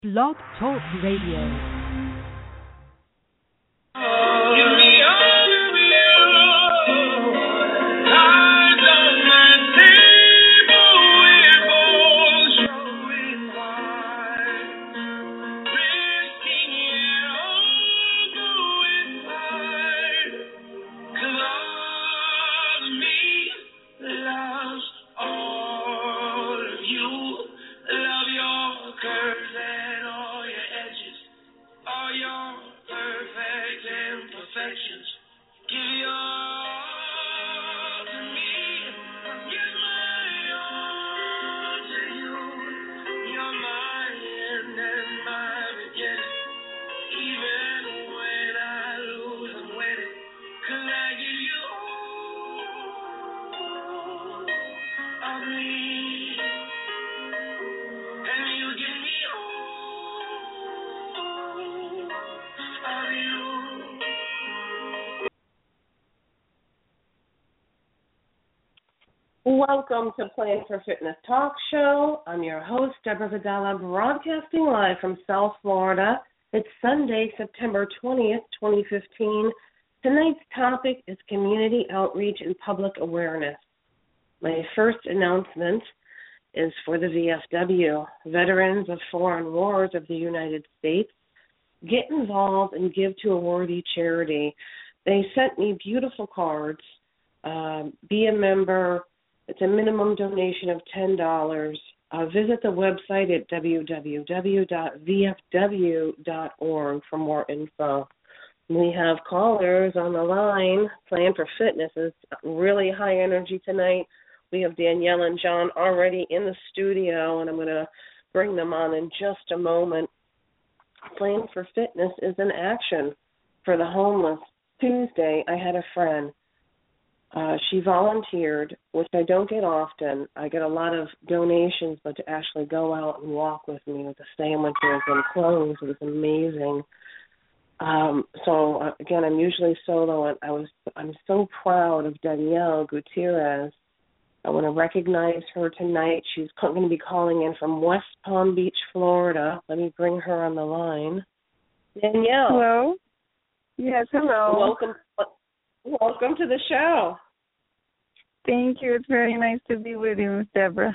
Blog Talk Radio. Welcome to Plan for Fitness Talk Show. I'm your host, Deborah Vidala, broadcasting live from South Florida. It's Sunday, September 20th, 2015. Tonight's topic is community outreach and public awareness. My first announcement is for the VFW, Veterans of Foreign Wars of the United States. Get involved and give to a worthy charity. They sent me beautiful cards. Be a member. It's a minimum donation of $10. Visit the website at www.vfw.org for more info. We have callers on the line. Plan for Fitness is really high energy tonight. We have Danielle and John already in the studio, and I'm going to bring them on in just a moment. Plan for Fitness is in action for the homeless. Tuesday, I had a friend. She volunteered, which I don't get often. I get a lot of donations, but to actually go out and walk with me with the sandwiches and clothes was amazing. Again, I'm usually solo, and I'm so proud of Danielle Gutierrez. I want to recognize her tonight. She's going to be calling in from West Palm Beach, Florida. Let me bring her on the line. Danielle. Hello. Yes, hello. Welcome to the show. Thank you. It's very nice to be with you, Ms. Deborah.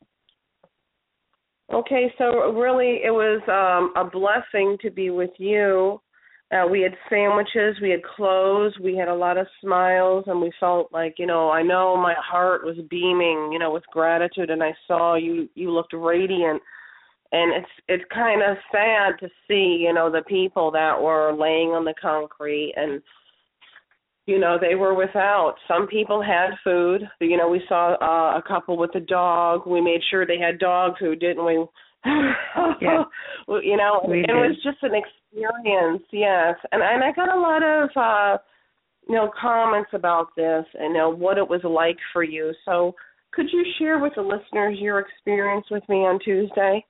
Okay, so really it was a blessing to be with you. We had sandwiches, we had clothes, we had a lot of smiles, and we felt like, I know my heart was beaming, with gratitude, and I saw you looked radiant. And it's kind of sad to see, the people that were laying on the concrete and, they were without. Some people had food. We saw a couple with a dog. We made sure they had dog food, didn't we? Yes. It was just an experience, yes. And I got a lot of, comments about this and what it was like for you. So could you share with the listeners your experience with me on Tuesday?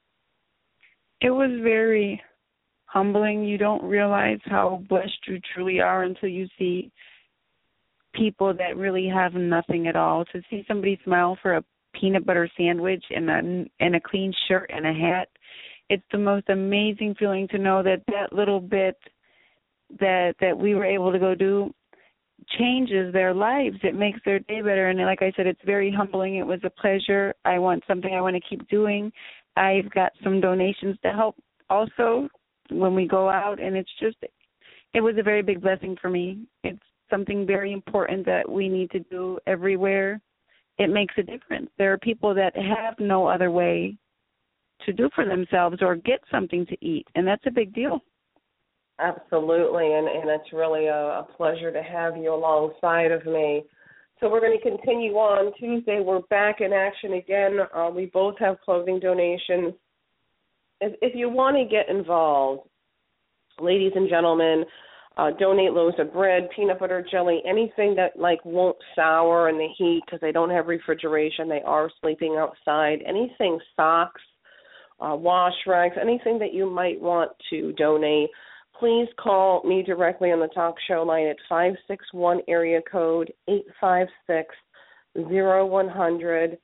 It was very humbling. You don't realize how blessed you truly are until you see people that really have nothing at all. To see somebody smile for a peanut butter sandwich and a clean shirt and a hat, it's the most amazing feeling to know that little bit that we were able to go do changes their lives. It makes their day better. And like I said, it's very humbling. It was a pleasure. I want something I want to keep doing. I've got some donations to help also when we go out, and it was a very big blessing for me. It's something very important that we need to do everywhere. It makes a difference. There are people that have no other way to do for themselves or get something to eat, and that's a big deal. Absolutely, and it's really a pleasure to have you alongside of me. So we're going to continue on. Tuesday, we're back in action again. We both have clothing donations. If you want to get involved, ladies and gentlemen, donate loaves of bread, peanut butter, jelly, anything that won't sour in the heat because they don't have refrigeration. They are sleeping outside. Anything, socks, wash rags, anything that you might want to donate. Please call me directly on the talk show line at 561 area code 856-0100.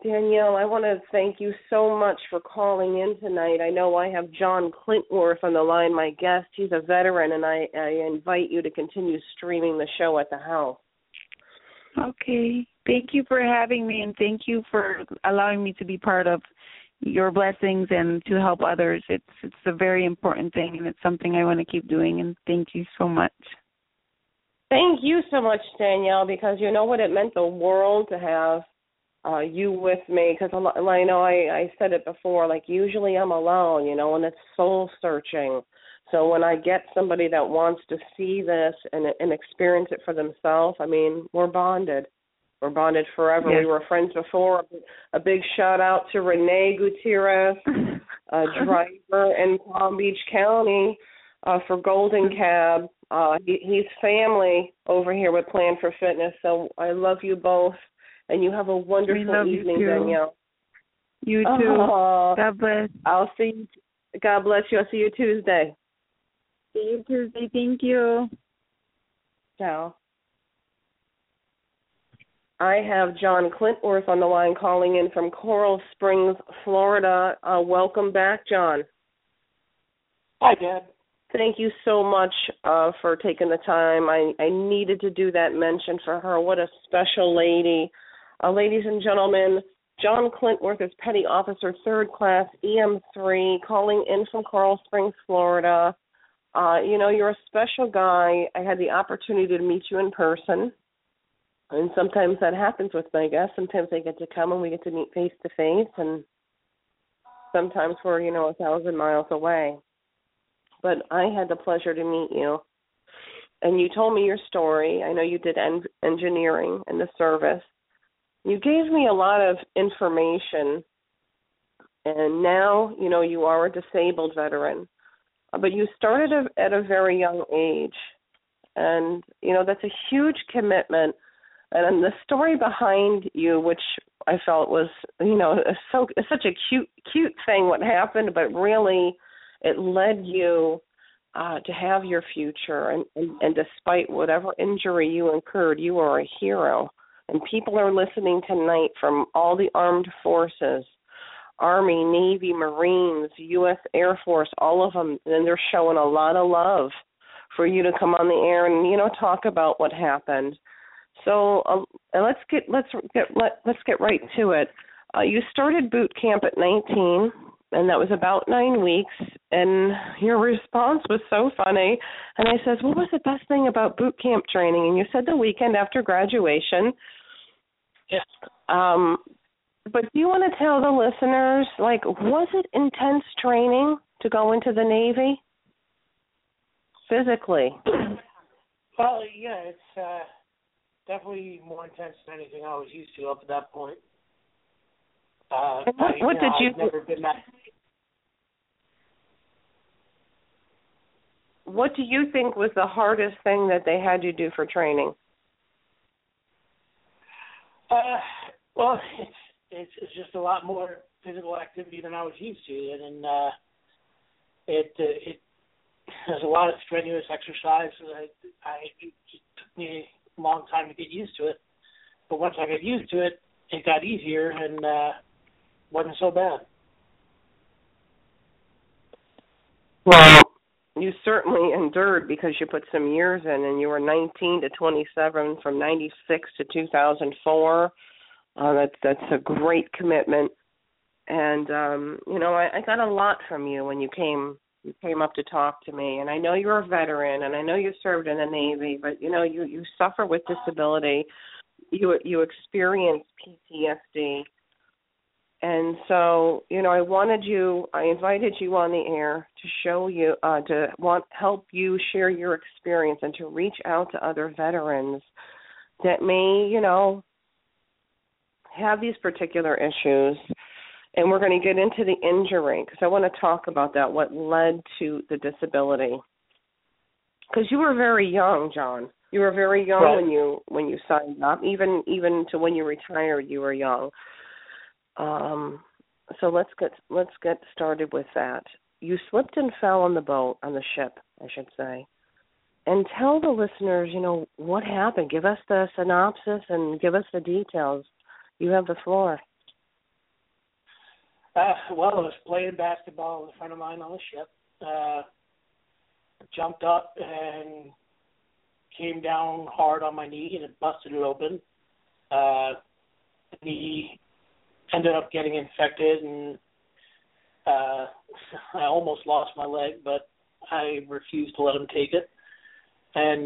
Danielle, I want to thank you so much for calling in tonight. I know I have John Clintworth on the line, my guest. He's a veteran, and I invite you to continue streaming the show at the house. Okay. Thank you for having me, and thank you for allowing me to be part of your blessings and to help others. It's a very important thing, and it's something I want to keep doing, and thank you so much. Thank you so much, Danielle, because you know what, it meant the world to have you with me, because I know I said it before, like usually I'm alone, and it's soul searching. So when I get somebody that wants to see this and experience it for themselves, I mean, we're bonded. We're bonded forever. Yes. We were friends before. A big shout out to Renee Gutierrez, a driver in Palm Beach County for Golden Cab. He's family over here with Plan for Fitness. So I love you both, and you have a wonderful evening, Danielle. You too. God bless. I'll see you. God bless you. I'll see you Tuesday. See you Tuesday. Thank you. Ciao. I have John Clintworth on the line calling in from Coral Springs, Florida. Welcome back, John. Hi, Dad. Thank you so much for taking the time. I needed to do that mention for her. What a special lady. Ladies and gentlemen, John Clintworth is Petty Officer 3rd Class EM3 calling in from Coral Springs, Florida. You're a special guy. I had the opportunity to meet you in person. And sometimes that happens with my guests. Sometimes they get to come and we get to meet face to face, and sometimes we're, 1,000 miles away. But I had the pleasure to meet you, and you told me your story. I know you did engineering in the service. You gave me a lot of information, and now, you are a disabled veteran. But you started at a very young age, and, that's a huge commitment. And the story behind you, which I felt was, such a cute thing what happened, but really it led you to have your future. And despite whatever injury you incurred, you are a hero. And people are listening tonight from all the armed forces, Army, Navy, Marines, U.S. Air Force, all of them, and they're showing a lot of love for you to come on the air and, talk about what happened. So let's get right to it. You started boot camp at 19, and that was about 9 weeks. And your response was so funny. And I said, "What was the best thing about boot camp training?" And you said the weekend after graduation. Yes. But do you want to tell the listeners, was it intense training to go into the Navy physically? Well, yeah, it's definitely more intense than anything I was used to up at that point. What did you? I've never been that. What do you think was the hardest thing that they had you do for training? Well, it's just a lot more physical activity than I was used to, and it there's a lot of strenuous exercise. It just took me a long time to get used to it, but once I got used to it, it got easier and wasn't so bad. Well, you certainly endured because you put some years in, and you were 19 to 27 from 96 to 2004. That's a great commitment, and I got a lot from you when you came up to talk to me. And I know you're a veteran, and I know you served in the Navy, but you suffer with disability, you experience PTSD, and so I invited you on the air to show you help you share your experience and to reach out to other veterans that may have these particular issues. And we're going to get into the injury because I want to talk about that, what led to the disability. Because you were very young, John. You were very young right. when you signed up. Even to when you retired, you were young. So let's get started with that. You slipped and fell on the ship, I should say. And tell the listeners, what happened. Give us the synopsis and give us the details. You have the floor. Well, I was playing basketball with a friend of mine on the ship. Jumped up and came down hard on my knee, and it busted it open. The knee ended up getting infected, and I almost lost my leg, but I refused to let him take it. And,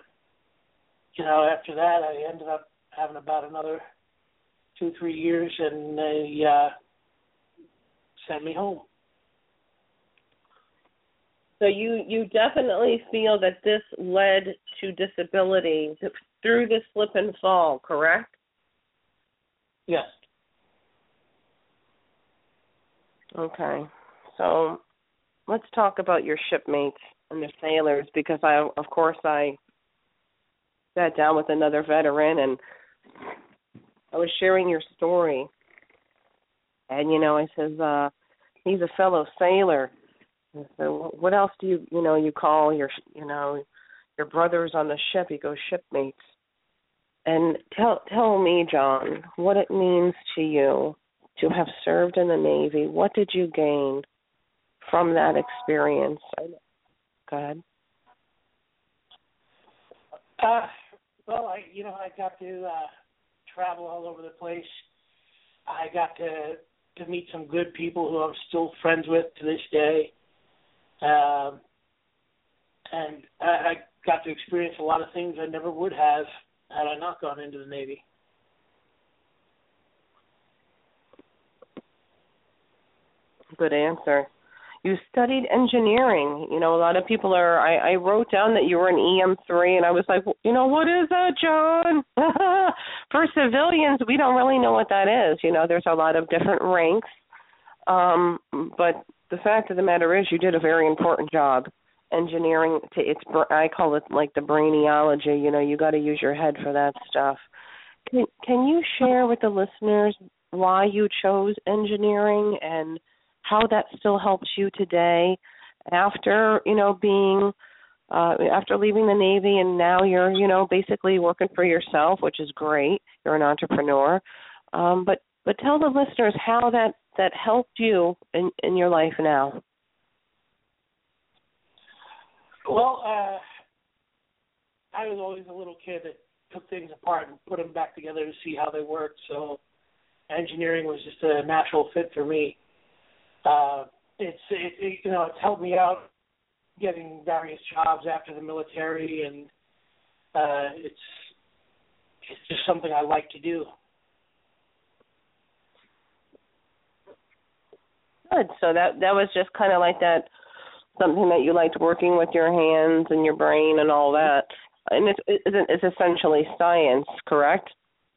after that, I ended up having about another 2-3 years, and they sent me home. So you definitely feel that this led to disability through the slip and fall, correct? Yes. Okay. So let's talk about your shipmates and the sailors, because I sat down with another veteran and I was sharing your story. And, I says, he's a fellow sailor. And so what else do you call your brothers on the ship? He goes, shipmates. And tell me, John, what it means to you to have served in the Navy. What did you gain from that experience? Go ahead. Well, I got to travel all over the place. I got to meet some good people who I'm still friends with to this day. And I got to experience a lot of things I never would have had I not gone into the Navy. Good answer. You studied engineering. A lot of people are, I wrote down that you were an EM3, and I was like, what is that, John? For civilians, we don't really know what that is. There's a lot of different ranks. But the fact of the matter is you did a very important job. Engineering, I call it like the brainiology. You got to use your head for that stuff. Can you share with the listeners why you chose engineering and how that still helps you today after, after leaving the Navy, and now you're, basically working for yourself, which is great. You're an entrepreneur. But tell the listeners how that helped you in your life now. Well, I was always a little kid that took things apart and put them back together to see how they worked. So engineering was just a natural fit for me. It's helped me out getting various jobs after the military, and it's just something I like to do. Good. So that was just kind of like that, something that you liked, working with your hands and your brain and all that. And it's essentially science, correct?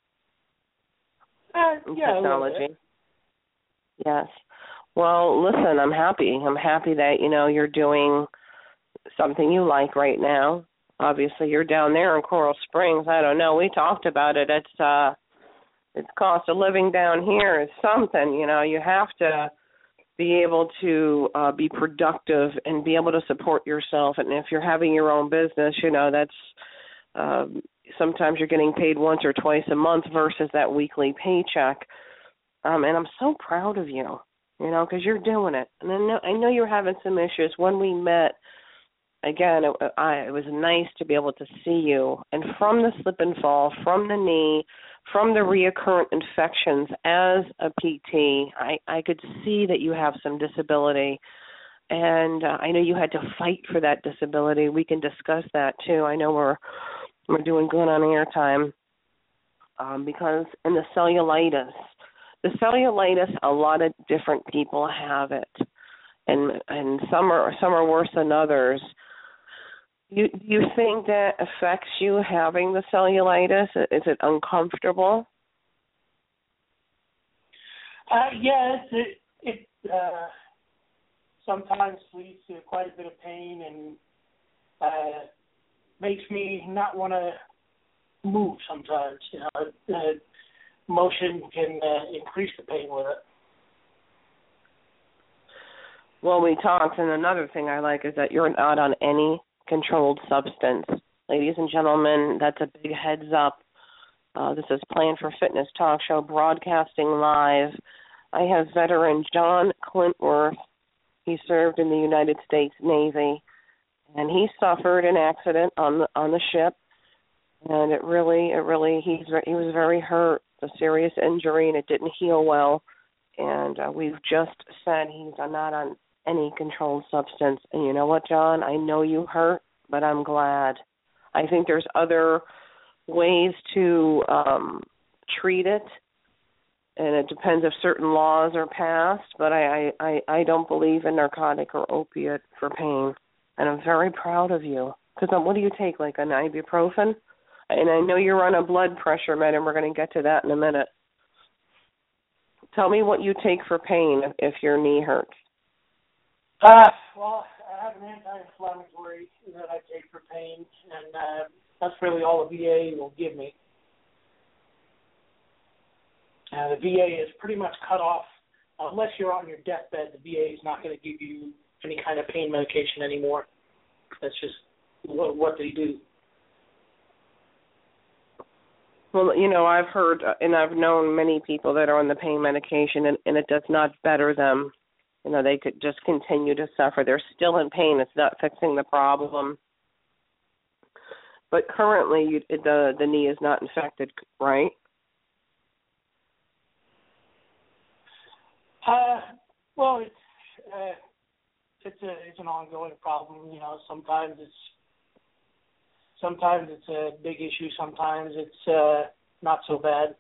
Yeah. Technology. Yes. Well, listen, I'm happy. I'm happy that, you're doing something you like right now. Obviously, you're down there in Coral Springs. I don't know. We talked about it. It's cost of living down here is something. You have to be able to be productive and be able to support yourself. And if you're having your own business, that's sometimes you're getting paid once or twice a month versus that weekly paycheck. And I'm so proud of you. Because you're doing it. And I know you're having some issues. When we met, again, it was nice to be able to see you. And from the slip and fall, from the knee, from the reoccurrent infections as a PT, I could see that you have some disability. And I know you had to fight for that disability. We can discuss that, too. I know we're doing good on airtime because in the cellulitis, a lot of different people have it, and some are worse than others. You think that affects you having the cellulitis? Is it uncomfortable? Yeah, it sometimes leads to quite a bit of pain and makes me not want to move sometimes. Motion can increase the pain with it. Well, we talked, and another thing I like is that you're not on any controlled substance. Ladies and gentlemen, that's a big heads up. This is Plan for Fitness Talk Show, broadcasting live. I have veteran John Clintworth. He served in the United States Navy, and he suffered an accident on the ship, and he was very hurt, a serious injury, and it didn't heal well. And we've just said he's not on any controlled substance. And you know what, John? I know you hurt, but I'm glad. I think there's other ways to treat it, and it depends if certain laws are passed, but I don't believe in narcotic or opiate for pain. And I'm very proud of you. Because what do you take, like an ibuprofen? And I know you're on a blood pressure med, and we're going to get to that in a minute. Tell me what you take for pain if your knee hurts. Well, I have an anti-inflammatory that I take for pain, and that's really all the VA will give me. The VA is pretty much cut off. Unless you're on your deathbed, the VA is not going to give you any kind of pain medication anymore. That's just what they do. Well, you know, I've heard and I've known many people that are on the pain medication, and it does not better them. You know, they could just continue to suffer. They're still in pain. It's not fixing the problem. But currently, the knee is not infected, right? Well, it's an ongoing problem. You know, sometimes it's a big issue. Sometimes it's not so bad.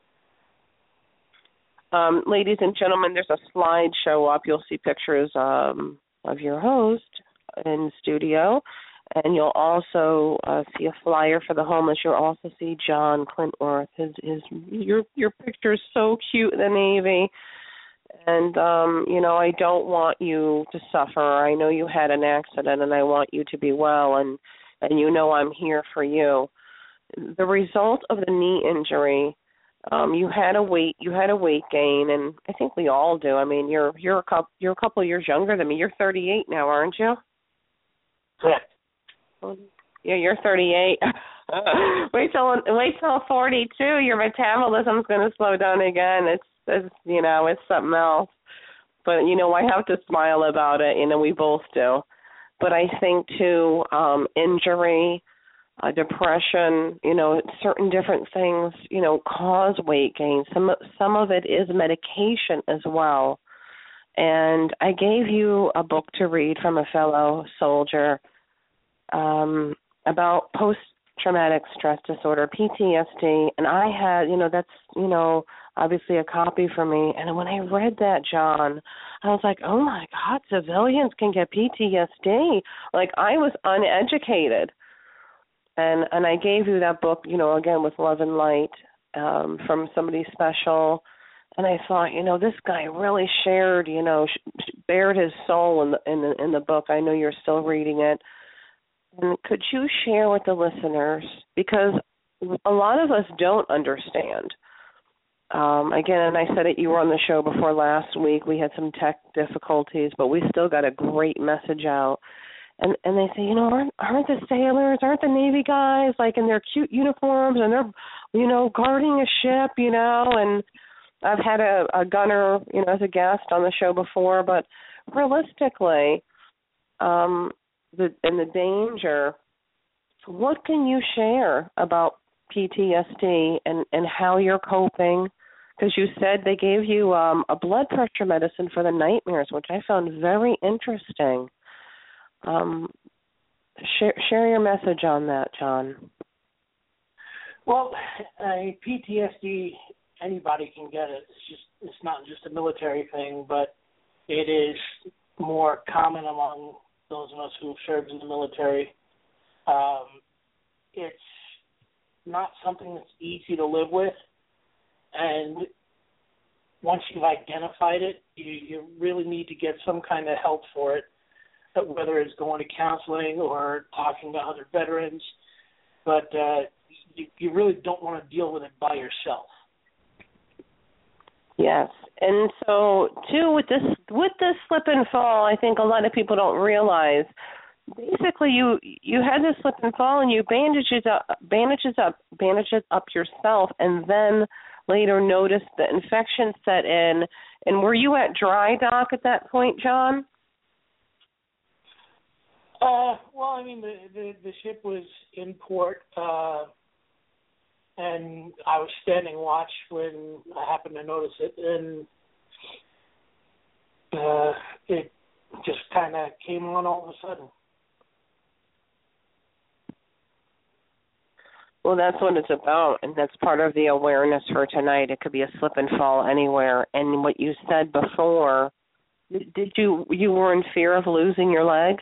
Ladies and gentlemen, there's a slideshow up. You'll see pictures of your host in studio, and you'll also see a flyer for the homeless. You'll also see John Clintworth. Your picture is so cute in the Navy. And, you know, I don't want you to suffer. I know you had an accident, and I want you to be well, and you know I'm here for you. The result of the knee injury, you had a weight gain, and I think we all do. I mean, you're a couple of years younger than me. You're 38 now, aren't you? Correct. Yeah, you're 38. wait till 42. Your metabolism's going to slow down again. It's you know, it's something else. But, you know, I have to smile about it. You know, we both do. But I think, too, injury, depression, you know, certain different things, you know, cause weight gain. Some of it is medication as well. And I gave you a book to read from a fellow soldier about post-traumatic stress disorder, PTSD. And I had, you know, that's, you know, obviously a copy for me. And when I read that, John, I was like, oh, my God, civilians can get PTSD. Like, I was uneducated. And I gave you that book, you know, again, with love and light from somebody special. And I thought, you know, this guy really shared, you know, bared his soul in the book. I know you're still reading it. And could you share with the listeners, because a lot of us don't understand. Again, and I said it, you were on the show before last week. We had some tech difficulties, but we still got a great message out. And they say, you know, aren't the sailors, aren't the Navy guys, like, in their cute uniforms, and they're, you know, guarding a ship, you know, and I've had a gunner, you know, as a guest on the show before, but realistically, the danger, what can you share about PTSD and how you're coping? Because you said they gave you a blood pressure medicine for the nightmares, which I found very interesting. Share your message on that, John. Well, PTSD, anybody can get it. It's not just a military thing, but it is more common among those of us who have served in the military. It's not something that's easy to live with, and once you've identified it, you really need to get some kind of help for it, whether it's going to counseling or talking to other veterans, but you really don't want to deal with it by yourself. Yes, and so too with this slip and fall, I think a lot of people don't realize. Basically, you had this slip and fall, and you bandage it up yourself, and then later noticed the infection set in. And were you at dry dock at that point, John? Well, I mean, the ship was in port, and I was standing watch when I happened to notice it, and it just kind of came on all of a sudden. Well, that's what it's about, and that's part of the awareness for tonight. It could be a slip and fall anywhere. And what you said before, you were in fear of losing your leg?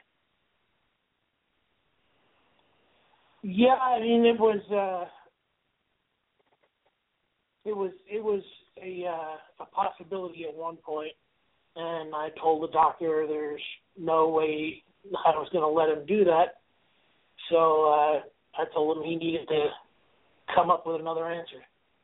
Yeah, I mean, it was a possibility at one point, and I told the doctor there's no way I was going to let him do that. So I told him he needed to come up with another answer.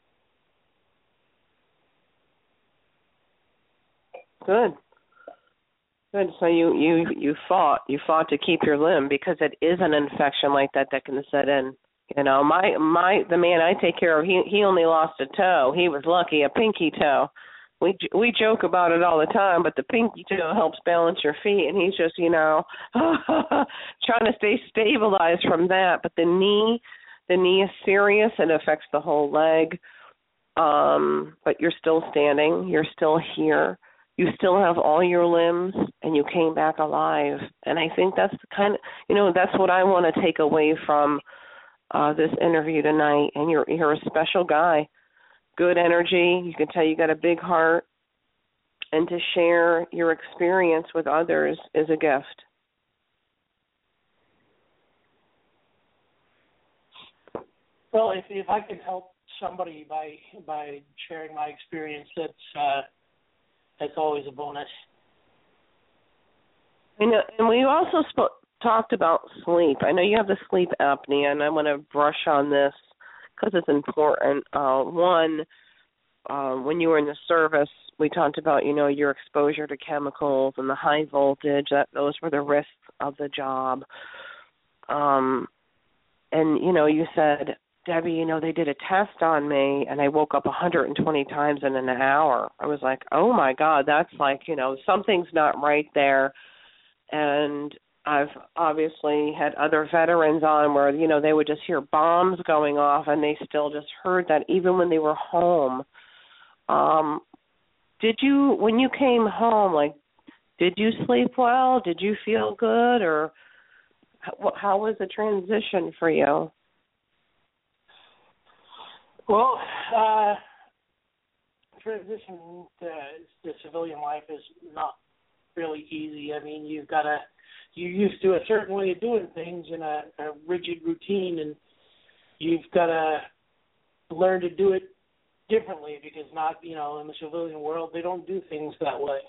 Good. So you fought to keep your limb, because it is an infection like that can set in. You know, the man I take care of, he only lost a toe. He was lucky, a pinky toe. We joke about it all the time, but the pinky toe helps balance your feet, and he's just, you know, trying to stay stabilized from that. But the knee is serious. It affects the whole leg. But you're still standing. You're still here. You still have all your limbs, and you came back alive. And I think that's the kind of, you know, that's what I want to take away from this interview tonight. And you're a special guy. Good energy. You can tell you got a big heart. And to share your experience with others is a gift. Well, if I can help somebody by sharing my experience, that's always a bonus. I know, and we also talked about sleep. I know you have the sleep apnea, and I want to brush on this because it's important. One, when you were in the service, we talked about, you know, your exposure to chemicals and the high voltage. Those were the risks of the job. And, you know, you said, Debbie, you know, they did a test on me, and I woke up 120 times in an hour. I was like, oh, my God, that's like, you know, something's not right there. And I've obviously had other veterans on where, you know, they would just hear bombs going off, and they still just heard that even when they were home. When you came home, like, did you sleep well? Did you feel good? Or how was the transition for you? Well, transition to civilian life is not really easy. I mean, you're used to a certain way of doing things in a rigid routine, and you've got to learn to do it differently, because not, you know, in the civilian world, they don't do things that way.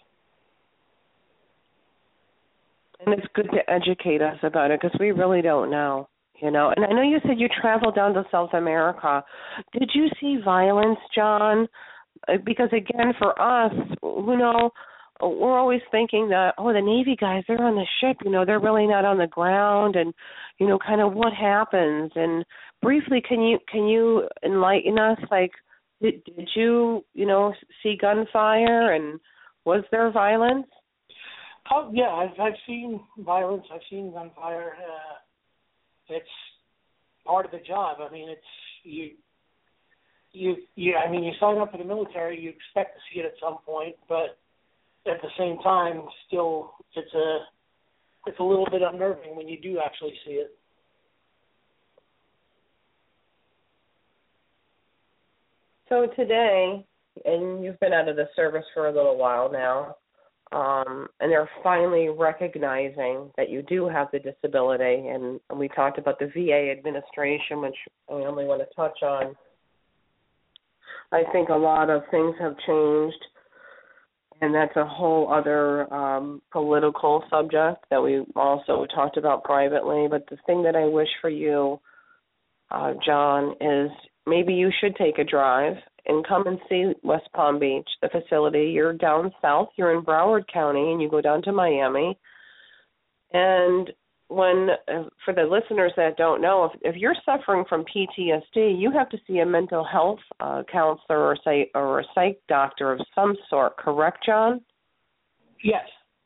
And it's good to educate us about it, because we really don't know. You know, and I know you said you traveled down to South America. Did you see violence, John? Because, again, for us, you know, we're always thinking that, oh, the Navy guys, they're on the ship, you know, they're really not on the ground, and, you know, kind of what happens. And briefly, can you enlighten us? Like, did you, you know, see gunfire, and was there violence? Oh, yeah, I've seen violence. I've seen gunfire. It's part of the job. I mean, it's you. I mean, you sign up for the military, you expect to see it at some point, but at the same time, still, it's a little bit unnerving when you do actually see it. So today, and you've been out of the service for a little while now, and they're finally recognizing that you do have the disability, and we talked about the VA administration, which I only want to touch on. I think a lot of things have changed, and that's a whole other political subject that we also talked about privately. But the thing that I wish for you, John, is maybe you should take a drive and come and see West Palm Beach, the facility. You're down south. You're in Broward County, and you go down to Miami. And for the listeners that don't know, if you're suffering from PTSD, you have to see a mental health counselor or a psych doctor of some sort, correct, John? Yes.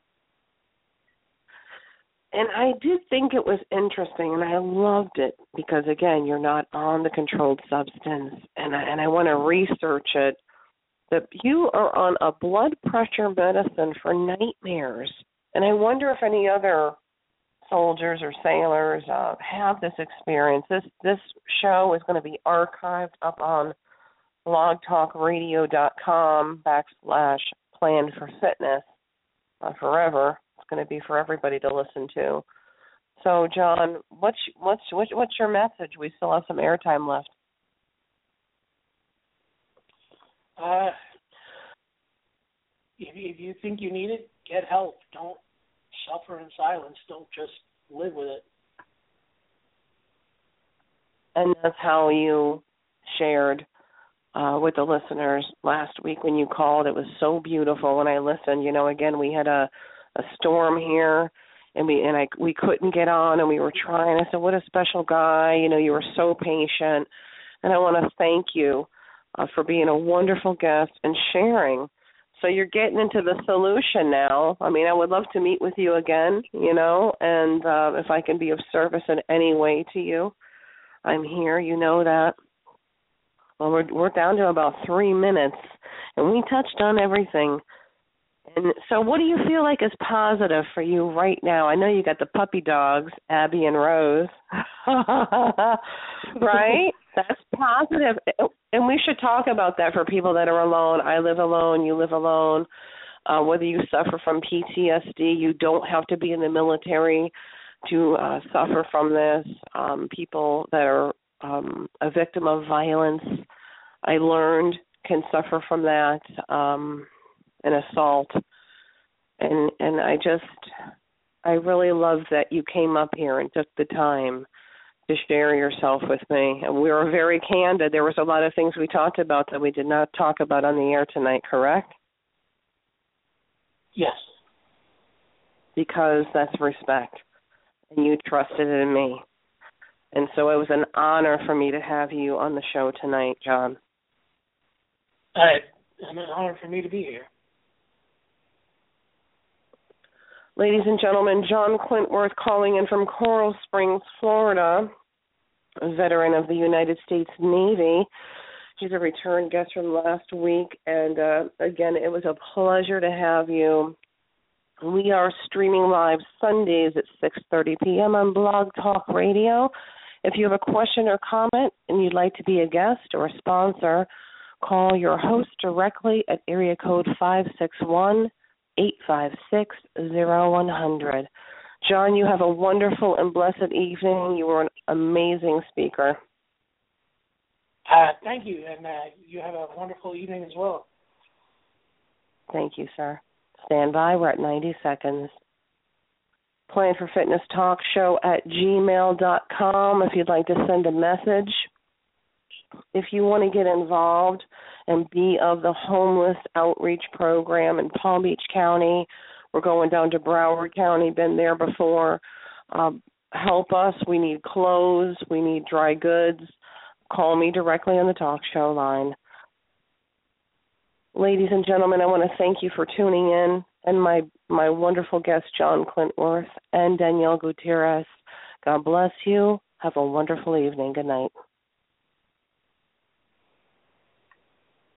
And I did think it was interesting, and I loved it because, again, you're not on the controlled substance, and I want to research it, that you are on a blood pressure medicine for nightmares. And I wonder if any other soldiers or sailors have this experience. This show is going to be archived up on blogtalkradio.com/plan4fitness forever. It's going to be for everybody to listen to. So, John, what's your message? We still have some airtime left. If you think you need it, get help. Don't suffer in silence. Don't just live with it. And that's how you shared with the listeners last week when you called. It was so beautiful when I listened. You know, again, we had a storm here, and we couldn't get on, and we were trying. I said, what a special guy. You know, you were so patient. And I want to thank you for being a wonderful guest and sharing. So you're getting into the solution now. I mean, I would love to meet with you again, you know, and if I can be of service in any way to you, I'm here. You know that. Well, we're down to about 3 minutes, and we touched on everything. And so what do you feel like is positive for you right now? I know you got the puppy dogs, Abby and Rose, right? That's positive. And we should talk about that for people that are alone. I live alone. You live alone. Whether you suffer from PTSD, you don't have to be in the military to suffer from this. People that are a victim of violence, I learned, can suffer from that, an assault. And I really love that you came up here and took the time to share yourself with me. And we were very candid. There was a lot of things we talked about that we did not talk about on the air tonight, correct? Yes. Because that's respect. And you trusted in me. And so it was an honor for me to have you on the show tonight, John. It's an honor for me to be here. Ladies and gentlemen, John Clintworth calling in from Coral Springs, Florida, a veteran of the United States Navy. He's a return guest from last week, and again, it was a pleasure to have you. We are streaming live Sundays at 6:30 p.m. on Blog Talk Radio. If you have a question or comment and you'd like to be a guest or a sponsor, call your host directly at area code 561-856-0100. John, you have a wonderful and blessed evening. You were an amazing speaker. Thank you, and you have a wonderful evening as well. Thank you, sir. Stand by. We're at 90 seconds. Plan for Fitness Talk Show at gmail.com if you'd like to send a message. If you want to get involved and be of the homeless outreach program in Palm Beach County, we're going down to Broward County, been there before. Help us. We need clothes. We need dry goods. Call me directly on the talk show line. Ladies and gentlemen, I want to thank you for tuning in, and my wonderful guest, John Clintworth, and Danielle Gutierrez. God bless you. Have a wonderful evening. Good night.